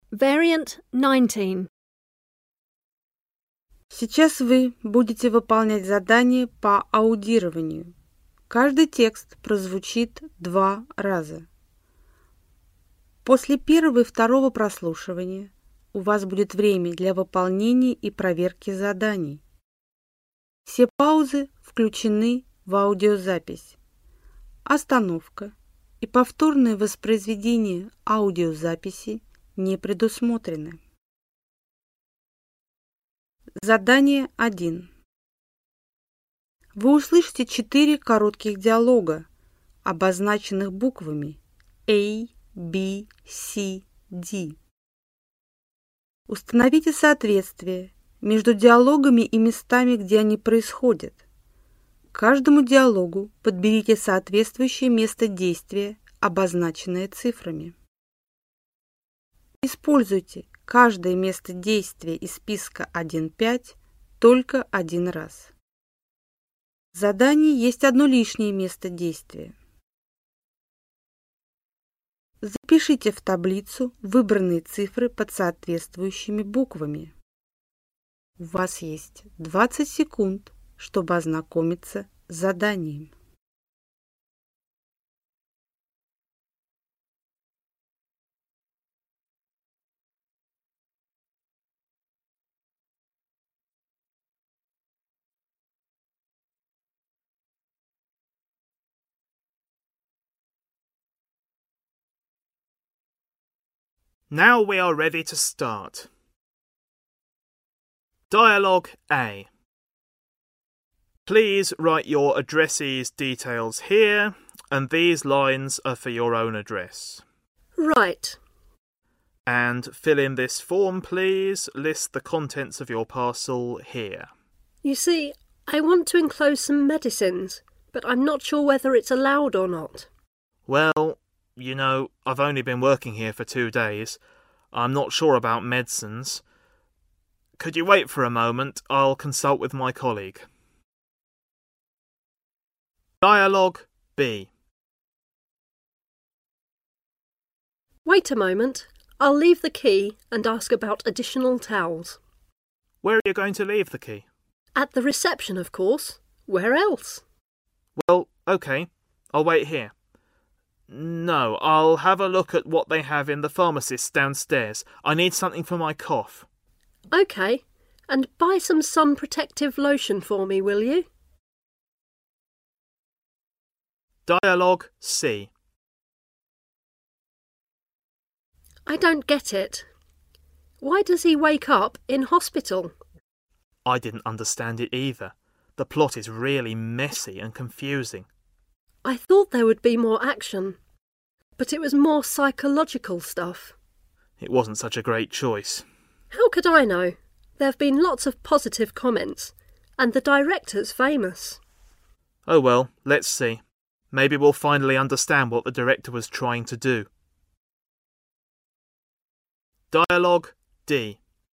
Variant 19. Сейчас вы будете выполнять задание по аудированию. Каждый текст прозвучит 2 раза. После первого и второго прослушивания у вас будет время для выполнения и проверки заданий. Все паузы включены в аудиозапись. Остановка и повторное воспроизведение аудиозаписи не предусмотрены. Задание 1. Вы услышите 4 коротких диалога, обозначенных буквами A, B, C, D. Установите соответствие между диалогами и местами, где они происходят. К каждому диалогу подберите соответствующее место действия, обозначенное цифрами. Используйте каждое место действия из списка 1.5 только один раз. В задании есть одно лишнее место действия. Запишите в таблицу выбранные цифры под соответствующими буквами. У вас есть 20 секунд, чтобы ознакомиться с заданием. Now we are ready to start. Dialogue A. Please write your addressee's details here, and these lines are for your own address. Right. And fill in this form, please. List the contents of your parcel here. You see, I want to enclose some medicines, but I'm not sure whether it's allowed or not. Well, you know, I've only been working here for 2 days. I'm not sure about medicines. Could you wait for a moment? I'll consult with my colleague. Dialogue B. Wait a moment. I'll leave the key and ask about additional towels. Where are you going to leave the key? At the reception, of course. Where else? Well, OK. I'll wait here. No, I'll have a look at what they have in the pharmacist downstairs. I need something for my cough. OK. And buy some sun protective lotion for me, will you? Dialogue C. I don't get it. Why does he wake up in hospital? I didn't understand it either. The plot is really messy and confusing. I thought there would be more action, but it was more psychological stuff. It wasn't such a great choice. How could I know? There have been lots of positive comments, and the director's famous. Oh well, let's see. Maybe we'll finally understand what the director was trying to do. Dialogue D.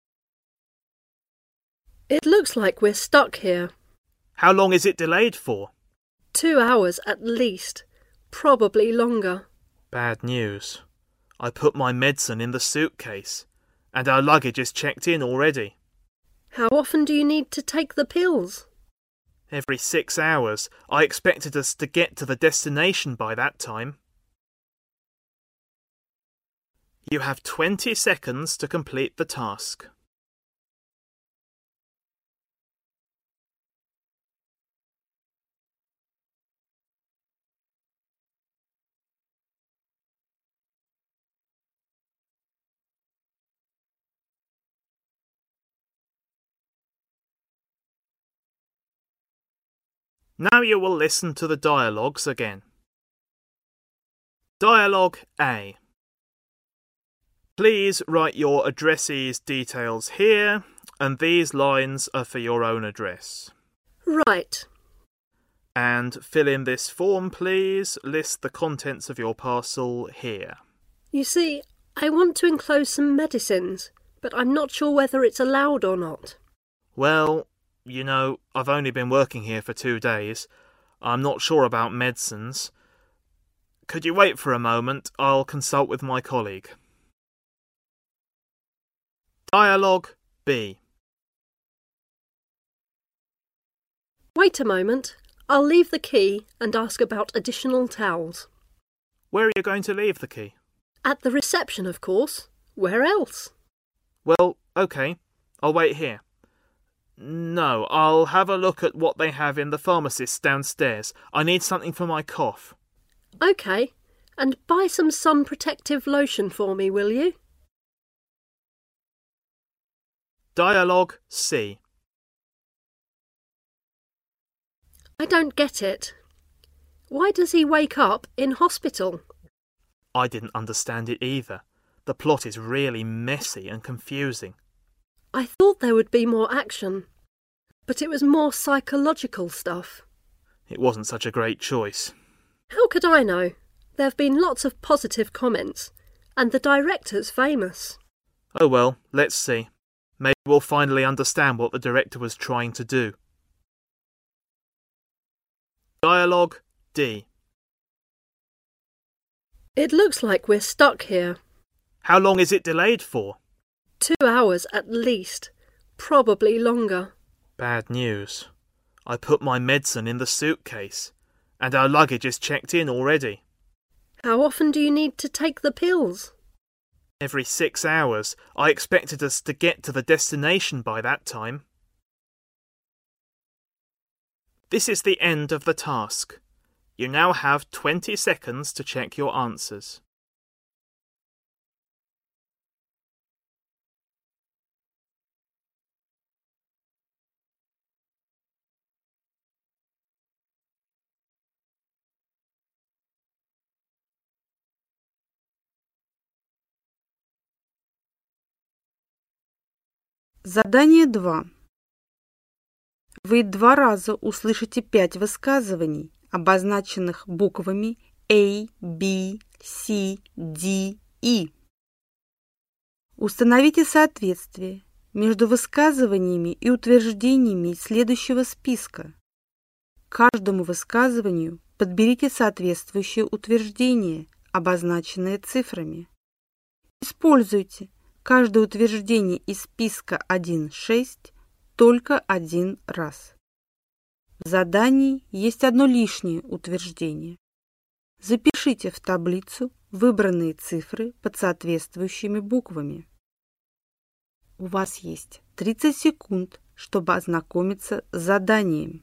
It looks like we're stuck here. How long is it delayed for? 2 hours at least, probably longer. Bad news. I put my medicine in the suitcase, and our luggage is checked in already. How often do you need to take the pills? Every 6 hours. I expected us to get to the destination by that time. You have 20 seconds to complete the task. Now you will listen to the dialogues again. Dialogue A. Please write your addressee's details here, and these lines are for your own address. Right. And fill in this form, please. List the contents of your parcel here. You see, I want to enclose some medicines, but I'm not sure whether it's allowed or not. Well, you know, I've only been working here for 2 days. I'm not sure about medicines. Could you wait for a moment? I'll consult with my colleague. Dialogue B. Wait a moment. I'll leave the key and ask about additional towels. Where are you going to leave the key? At the reception, of course. Where else? Well, OK. I'll wait here. No, I'll have a look at what they have in the pharmacist's downstairs. I need something for my cough. OK. And buy some sun protective lotion for me, will you? Dialogue C. I don't get it. Why does he wake up in hospital? I didn't understand it either. The plot is really messy and confusing. I thought there would be more action, but it was more psychological stuff. It wasn't such a great choice. How could I know? There have been lots of positive comments, and the director's famous. Oh well, let's see. Maybe we'll finally understand what the director was trying to do. Dialogue D. It looks like we're stuck here. How long is it delayed for? 2 hours at least, probably longer. Bad news. I put my medicine in the suitcase, and our luggage is checked in already. How often do you need to take the pills? Every 6 hours. I expected us to get to the destination by that time. This is the end of the task. You now have 20 seconds to check your answers. Задание 2. Вы 2 раза услышите 5 высказываний, обозначенных буквами A, B, C, D, E. Установите соответствие между высказываниями и утверждениями следующего списка. К каждому высказыванию подберите соответствующее утверждение, обозначенное цифрами. Используйте каждое утверждение из списка 1.6 только 1 раз. В задании есть одно лишнее утверждение. Запишите в таблицу выбранные цифры под соответствующими буквами. У вас есть 30 секунд, чтобы ознакомиться с заданием.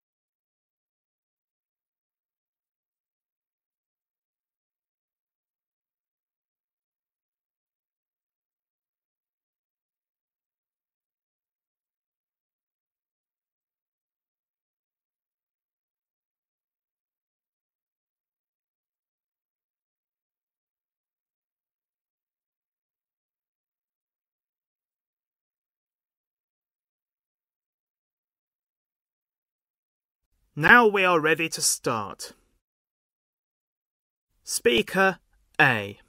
Now we are ready to start. Speaker A.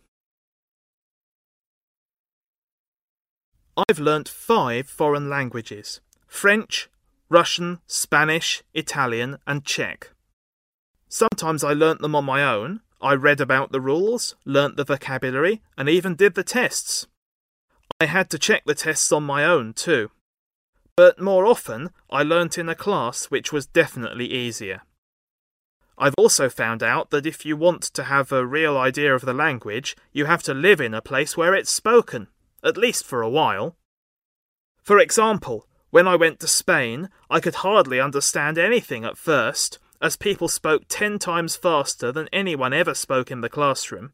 I've learnt 5 foreign languages: French, Russian, Spanish, Italian and Czech. Sometimes I learnt them on my own. I read about the rules, learnt the vocabulary and even did the tests. I had to check the tests on my own too. But more often, I learnt in a class which was definitely easier. I've also found out that if you want to have a real idea of the language, you have to live in a place where it's spoken, at least for a while. For example, when I went to Spain, I could hardly understand anything at first, as people spoke 10 times faster than anyone ever spoke in the classroom.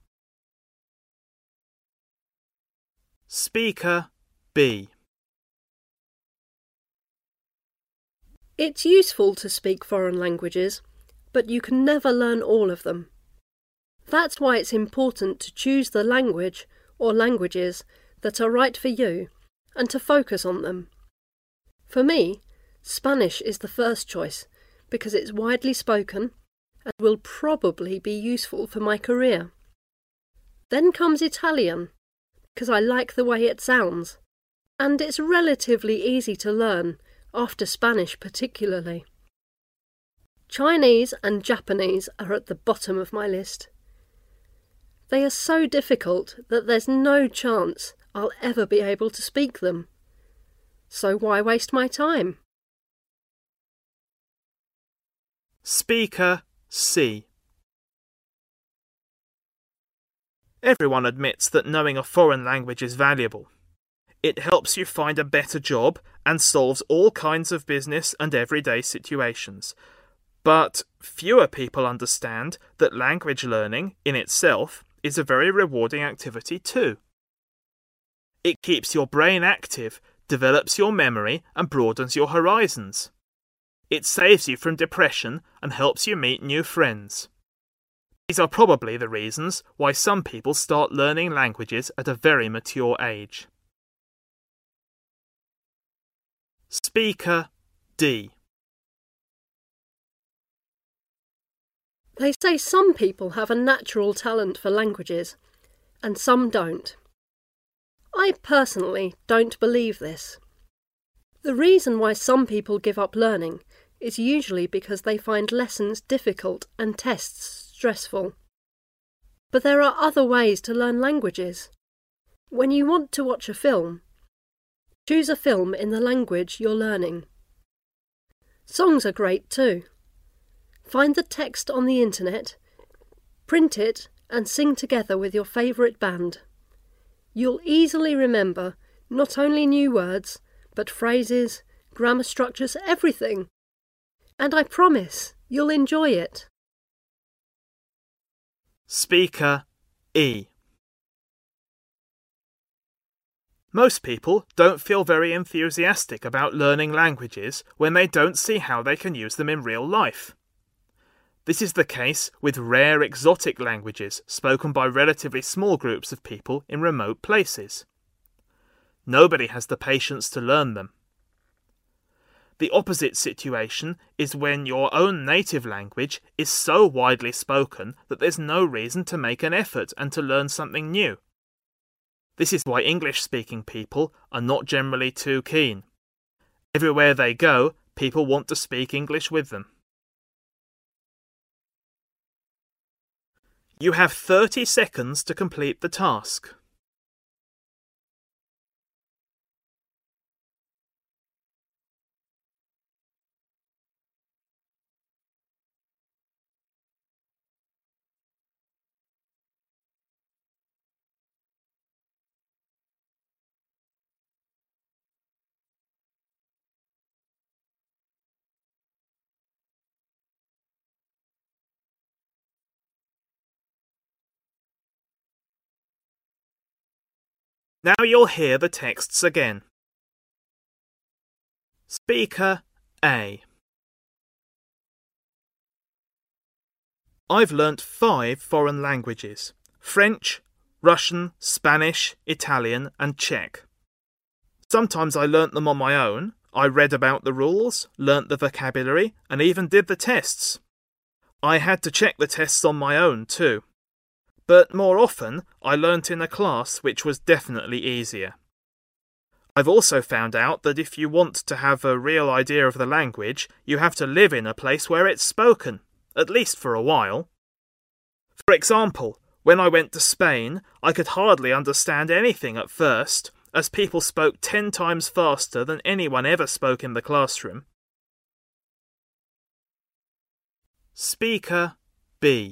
Speaker B. It's useful to speak foreign languages, but you can never learn all of them. That's why it's important to choose the language or languages that are right for you and to focus on them. For me, Spanish is the first choice because it's widely spoken and will probably be useful for my career. Then comes Italian, because I like the way it sounds, and it's relatively easy to learn, after Spanish particularly. Chinese and Japanese are at the bottom of my list. They are so difficult that there's no chance I'll ever be able to speak them. So why waste my time? Speaker C. Everyone admits that knowing a foreign language is valuable. It helps you find a better job and solves all kinds of business and everyday situations. But fewer people understand that language learning in itself is a very rewarding activity too. It keeps your brain active, develops your memory, and broadens your horizons. It saves you from depression and helps you meet new friends. These are probably the reasons why some people start learning languages at a very mature age. Speaker D. They say some people have a natural talent for languages, and some don't. I personally don't believe this. The reason why some people give up learning is usually because they find lessons difficult and tests stressful. But there are other ways to learn languages. When you want to watch a film, choose a film in the language you're learning. Songs are great too. Find the text on the internet, print it and sing together with your favourite band. You'll easily remember not only new words, but phrases, grammar structures, everything. And I promise you'll enjoy it. Speaker E. Most people don't feel very enthusiastic about learning languages when they don't see how they can use them in real life. This is the case with rare exotic languages spoken by relatively small groups of people in remote places. Nobody has the patience to learn them. The opposite situation is when your own native language is so widely spoken that there's no reason to make an effort and to learn something new. This is why English-speaking people are not generally too keen. Everywhere they go, people want to speak English with them. You have 30 seconds to complete the task. Now you'll hear the texts again. Speaker A. I've learnt 5 foreign languages: French, Russian, Spanish, Italian and Czech. Sometimes I learnt them on my own. I read about the rules, learnt the vocabulary and even did the tests. I had to check the tests on my own too. But more often, I learnt in a class which was definitely easier. I've also found out that if you want to have a real idea of the language, you have to live in a place where it's spoken, at least for a while. For example, when I went to Spain, I could hardly understand anything at first, as people spoke 10 times faster than anyone ever spoke in the classroom. Speaker B.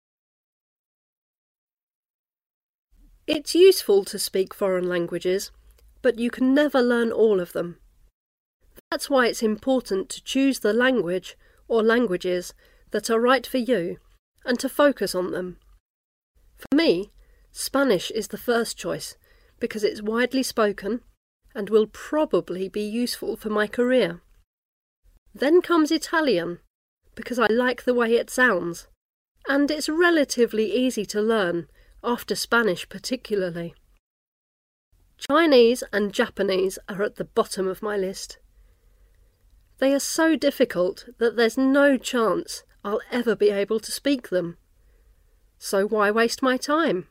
It's useful to speak foreign languages, but you can never learn all of them. That's why it's important to choose the language or languages that are right for you and to focus on them. For me, Spanish is the first choice because it's widely spoken and will probably be useful for my career. Then comes Italian because I like the way it sounds, and it's relatively easy to learn, after Spanish particularly. Chinese and Japanese are at the bottom of my list. They are so difficult that there's no chance I'll ever be able to speak them. So why waste my time?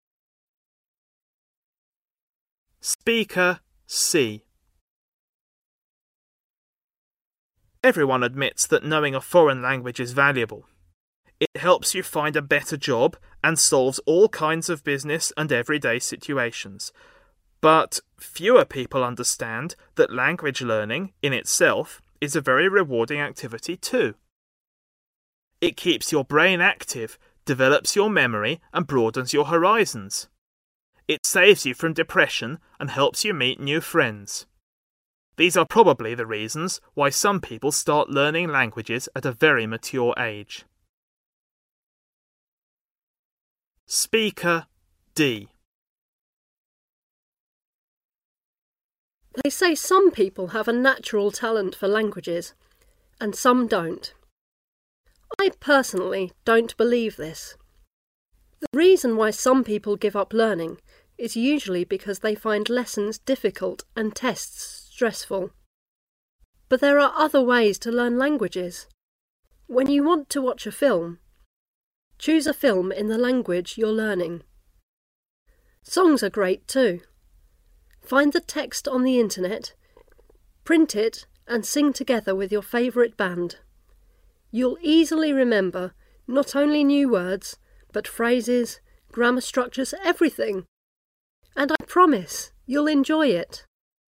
Speaker C. Everyone admits that knowing a foreign language is valuable. It helps you find a better job and solves all kinds of business and everyday situations. But fewer people understand that language learning in itself is a very rewarding activity too. It keeps your brain active, develops your memory, and broadens your horizons. It saves you from depression and helps you meet new friends. These are probably the reasons why some people start learning languages at a very mature age. Speaker D. They say some people have a natural talent for languages, and some don't. I personally don't believe this. The reason why some people give up learning is usually because they find lessons difficult and tests stressful. But there are other ways to learn languages. When you want to watch a film, choose a film in the language you're learning. Songs are great too. Find the text on the internet, print it and sing together with your favourite band. You'll easily remember not only new words, but phrases, grammar structures, everything. And I promise you'll enjoy it.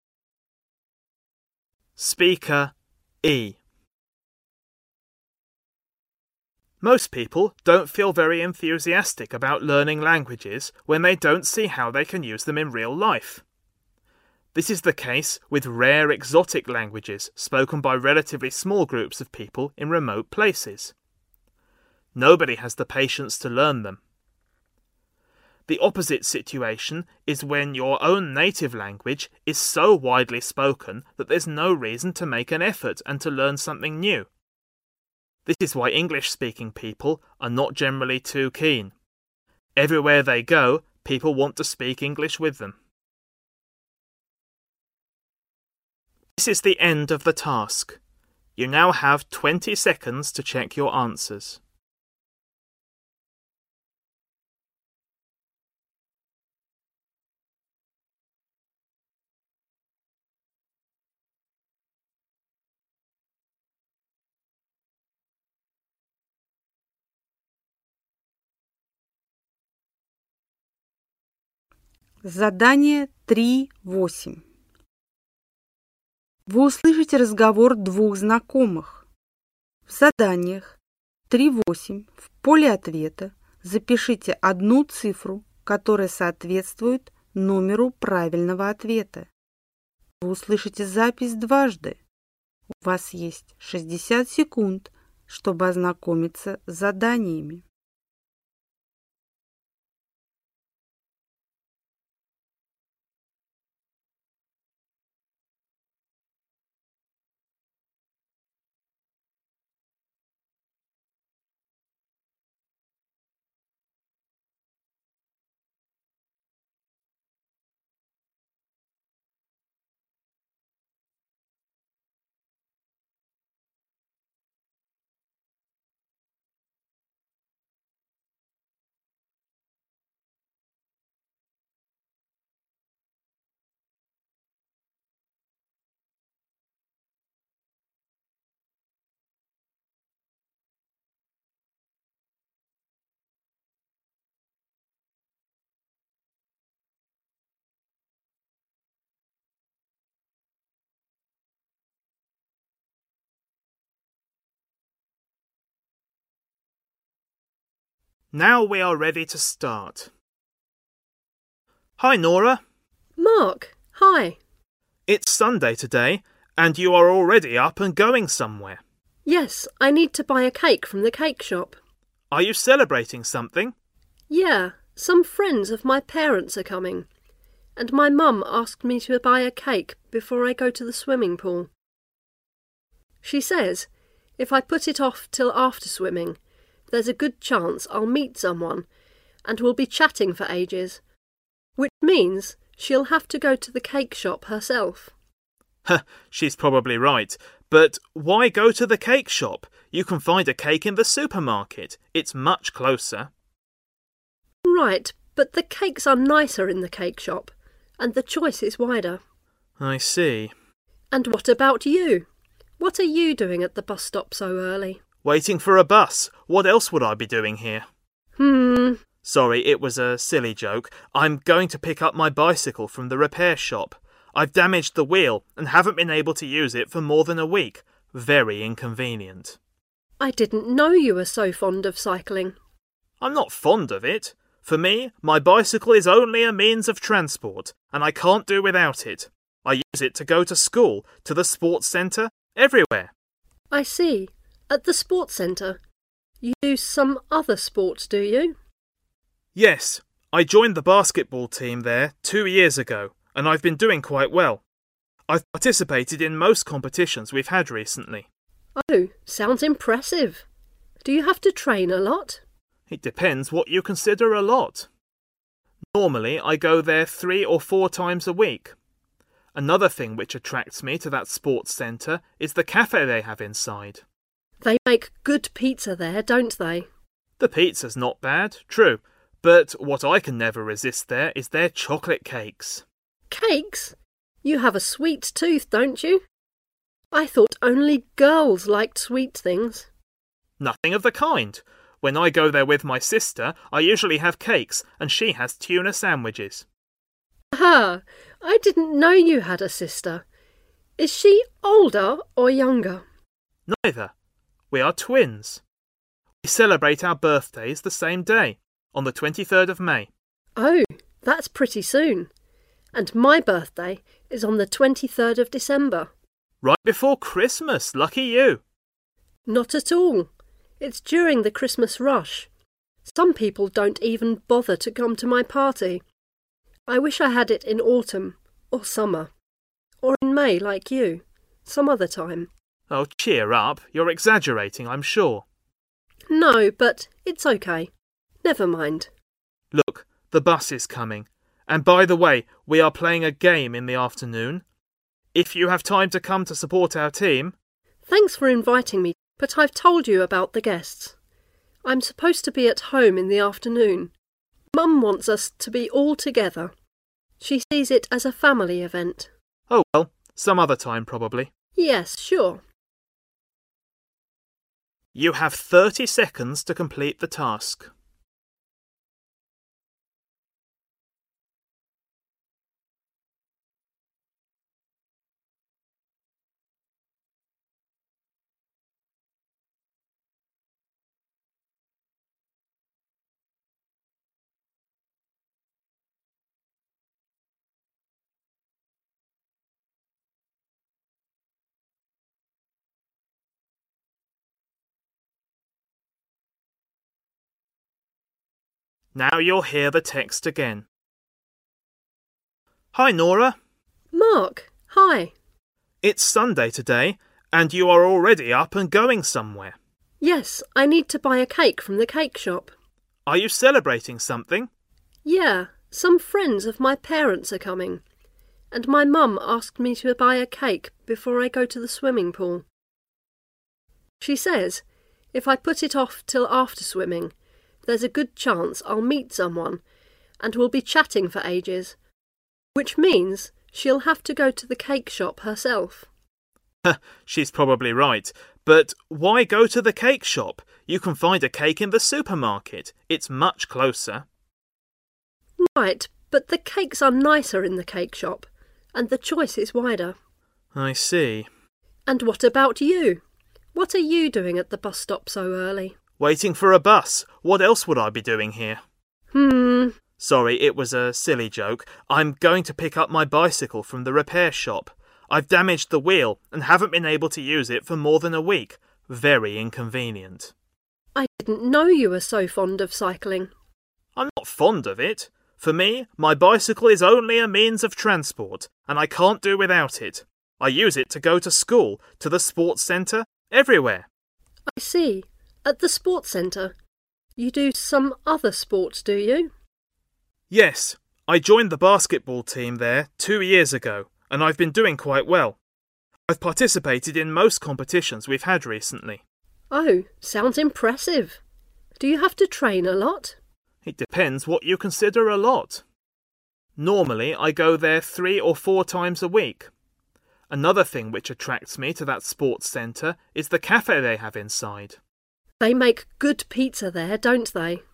Speaker E. Most people don't feel very enthusiastic about learning languages when they don't see how they can use them in real life. This is the case with rare exotic languages spoken by relatively small groups of people in remote places. Nobody has the patience to learn them. The opposite situation is when your own native language is so widely spoken that there's no reason to make an effort and to learn something new. This is why English-speaking people are not generally too keen. Everywhere they go, people want to speak English with them. This is the end of the task. You now have 20 seconds to check your answers. Задание 3.8. Вы услышите разговор двух знакомых. В заданиях 3.8 в поле ответа запишите одну цифру, которая соответствует номеру правильного ответа. Вы услышите запись дважды. У вас есть 60 секунд, чтобы ознакомиться с заданиями. Now we are ready to start. Hi, Nora. Mark, hi. It's Sunday today, and you are already up and going somewhere. Yes, I need to buy a cake from the cake shop. Are you celebrating something? Yeah, some friends of my parents are coming, and my mum asked me to buy a cake before I go to the swimming pool. She says if I put it off till after swimming, there's a good chance I'll meet someone, and we'll be chatting for ages, which means she'll have to go to the cake shop herself. She's probably right. But why go to the cake shop? You can find a cake in the supermarket. It's much closer. Right, but the cakes are nicer in the cake shop, and the choice is wider. I see. And what about you? What are you doing at the bus stop so early? Waiting for a bus. What else would I be doing here? Sorry, it was a silly joke. I'm going to pick up my bicycle from the repair shop. I've damaged the wheel and haven't been able to use it for more than a week. Very inconvenient. I didn't know you were so fond of cycling. I'm not fond of it. For me, my bicycle is only a means of transport, and I can't do without it. I use it to go to school, to the sports centre, everywhere. I see. At the sports centre, you do some other sports, do you? Yes, I joined the basketball team there 2 years ago, and I've been doing quite well. I've participated in most competitions we've had recently. Oh, sounds impressive. Do you have to train a lot? It depends what you consider a lot. Normally, I go there 3 or 4 times a week. Another thing which attracts me to that sports centre is the cafe they have inside. They make good pizza there, don't they? The pizza's not bad, true, but what I can never resist there is their chocolate cakes. Cakes? You have a sweet tooth, don't you? I thought only girls liked sweet things. Nothing of the kind. When I go there with my sister, I usually have cakes, and she has tuna sandwiches. Ah, I didn't know you had a sister. Is she older or younger? Neither. We are twins. We celebrate our birthdays the same day, on the 23rd of May. Oh, that's pretty soon. And my birthday is on the 23rd of December. Right before Christmas, lucky you. Not at all. It's during the Christmas rush. Some people don't even bother to come to my party. I wish I had it in autumn, or summer, or in May like you, some other time. Oh, cheer up. You're exaggerating, I'm sure. No, but it's okay. Never mind. Look, the bus is coming. And by the way, we are playing a game in the afternoon. If you have time to come to support our team... Thanks for inviting me, but I've told you about the guests. I'm supposed to be at home in the afternoon. Mum wants us to be all together. She sees it as a family event. Oh well, some other time probably. Yes, sure. You have 30 seconds to complete the task. Now you'll hear the text again. Hi, Nora. Mark, hi. It's Sunday today, and you are already up and going somewhere. Yes, I need to buy a cake from the cake shop. Are you celebrating something? Yeah, some friends of my parents are coming. And my mum asked me to buy a cake before I go to the swimming pool. She says, if I put it off till after swimming, there's a good chance I'll meet someone, and we'll be chatting for ages, which means she'll have to go to the cake shop herself. She's probably right, but why go to the cake shop? You can find a cake in the supermarket. It's much closer. Right, but the cakes are nicer in the cake shop, and the choice is wider. I see. And what about you? What are you doing at the bus stop so early? Waiting for a bus. What else would I be doing here? Sorry, it was a silly joke. I'm going to pick up my bicycle from the repair shop. I've damaged the wheel and haven't been able to use it for more than a week. Very inconvenient. I didn't know you were so fond of cycling. I'm not fond of it. For me, my bicycle is only a means of transport, and I can't do without it. I use it to go to school, to the sports centre, everywhere. I see. At the sports centre, you do some other sports, do you? Yes, I joined the basketball team there 2 years ago, and I've been doing quite well. I've participated in most competitions we've had recently. Oh, sounds impressive. Do you have to train a lot? It depends what you consider a lot. Normally, I go there 3 or 4 times a week. Another thing which attracts me to that sports centre is the cafe they have inside. They make good pizza there, don't they?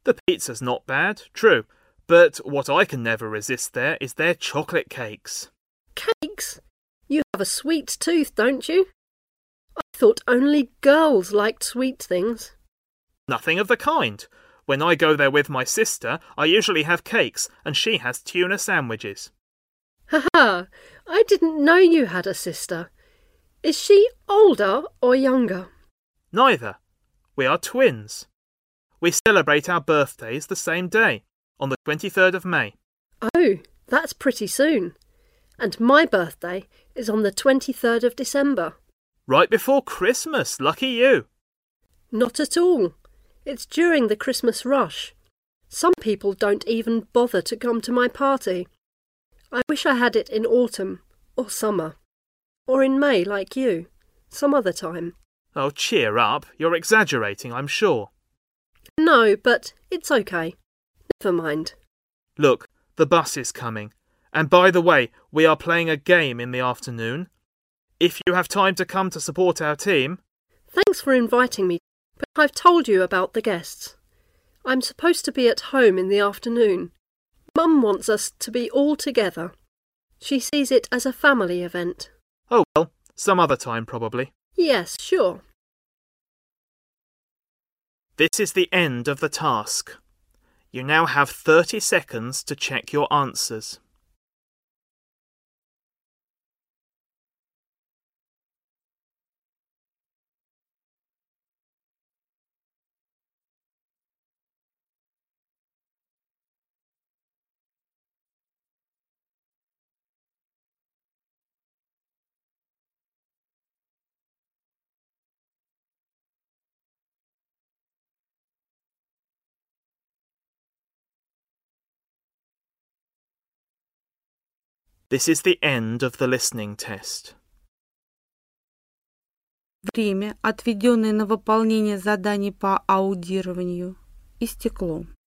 The pizza's not bad, true, but what I can never resist there is their chocolate cakes. Cakes? You have a sweet tooth, don't you? I thought only girls liked sweet things. Nothing of the kind. When I go there with my sister, I usually have cakes, and she has tuna sandwiches. Ha ha! I didn't know you had a sister. Is she older or younger? Neither. We are twins. We celebrate our birthdays the same day, on the 23rd of May. Oh, that's pretty soon. And my birthday is on the 23rd of December. Right before Christmas, lucky you. Not at all. It's during the Christmas rush. Some people don't even bother to come to my party. I wish I had it in autumn, or summer, or in May like you, some other time. Oh, cheer up. You're exaggerating, I'm sure. No, but it's okay. Never mind. Look, the bus is coming. And by the way, we are playing a game in the afternoon. If you have time to come to support our team... Thanks for inviting me, but I've told you about the guests. I'm supposed to be at home in the afternoon. Mum wants us to be all together. She sees it as a family event. Oh well, some other time probably. Yes, sure. This is the end of the task. You now have 30 seconds to check your answers. This is the end of the listening test. Время, отведенное на выполнение заданий по аудированию, истекло.